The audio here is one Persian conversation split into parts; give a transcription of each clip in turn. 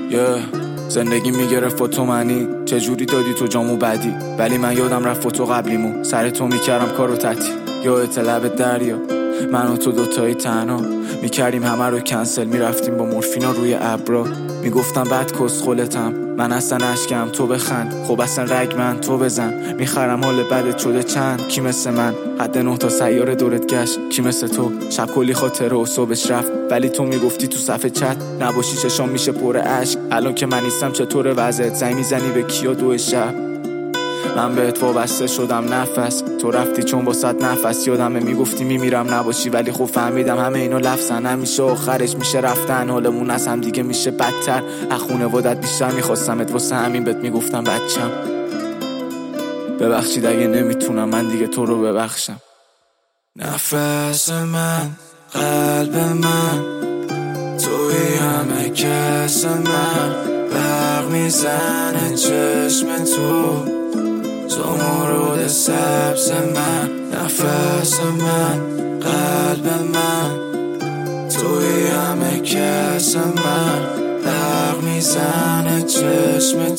زندگی میگرفت با تو منی، چجوری دادی تو جامو بدی، ولی من یادم رفت با تو قبلیمون سر تو میکردم کارو تتی. یادت لب دریا من و تو دوتایی تنها میکردیم همه رو کنسل، میرفتیم با مورفینا روی ابرا، میگفتم بد کسخلتم من اصلا اشکم تو بخند، خب اصلا رگ من تو بزن، میخرم حال بدت شده چند، کی مثل من حد 9 تا سیاره دورت گشت، کی مثل تو شب کلی خاطره و صبحش رفت، ولی تو میگفتی تو صفحه چت نباشی چشام میشه پر اشک، الان که من نیستم چطور وضعت، زنگ میزنی به کیا 2 شب، من بهت وابسته شدم نفس، تو رفتی چون واسط نفس، یادمه میگفتی میمیرم نباشی، ولی خب فهمیدم همه اینا لفظن، همیشه آخرش میشه رفتن، حالمون از هم دیگه میشه بدتر، از خونوادت بیشتر میخواستمت، واسه همین بهت میگفتم بچم. ببخشید اگه نمیتونم من دیگه تو رو ببخشم. نفس من، قلب من، توی همه کس من، برق میزنه چشم تو مرود سبز من، نفس من، قلب من، توی همه کس من، برق میزنه چشم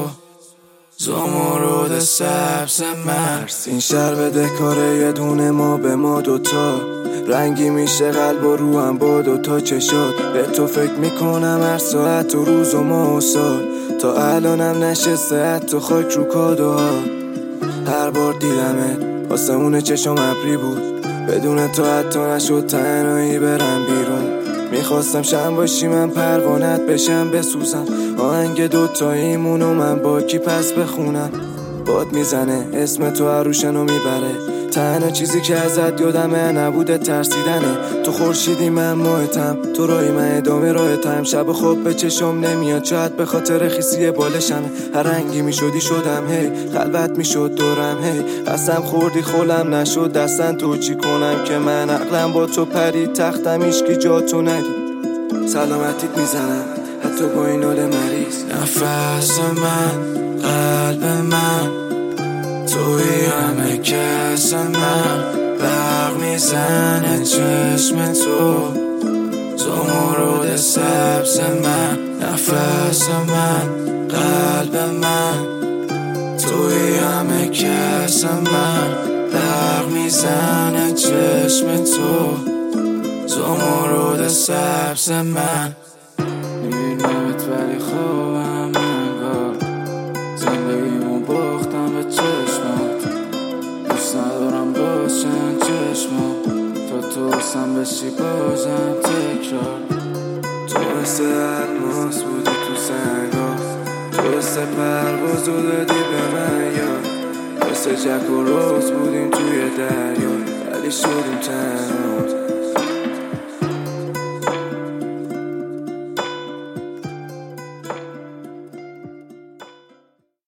تو مرود سبز من. این شهر بده کاره یه دونه ما به ما دوتا، رنگی میشه قلب و روحم با دوتا چشات، به تو فکر میکنم هر ساعت و روز و ماه و سال، تا الانم نشسته حتی خاک رو کادوها، هر بار دیدمت آسمون چشم ابری بود، بدون تو حتی نشد تنهایی برم بیرون، میخواستم شم باشی من پروانت بشم بسوزم، آهنگ دوتاییمون و من با کی پس بخونم، باد میزنه اسم تو عروشنو میبره، تنها چیزی که ازت یادمه نبوده ترسیدنه، تو خورشیدی من ماهتم، تو راهی من ادامه راهتم، شب خواب به چشم نمیاد شاید به خاطر خیسی بالشمه، هر رنگی میشدی شدم هی، قلبت میشد دورم هی، قسم خوردی خولم نشد دستن تو چی کنم که من عقلم با تو پرید، تختم ایشکی جا تو ندید، سلامتیت میزنم حتی با این حال مریض. نفس من، قلب من، توی همه کس من، برق میزنه چشم تو مرود سبز من، نفس من، قلب من، توی همه کس من، برق میزنه چشم تو مرود سبز من. میبینمت ولی خوابم انگار، زندگیمو باختم به چشمات، دوست ندارم باشن چشمات، تا تو حسن بشی بازم تکرار، تو مثل الماس بودی تو سنگا، تو مثل پروازو دادی به من یاد، مثل جک و روز بودیم توی دریا، ولی شدیم تنها.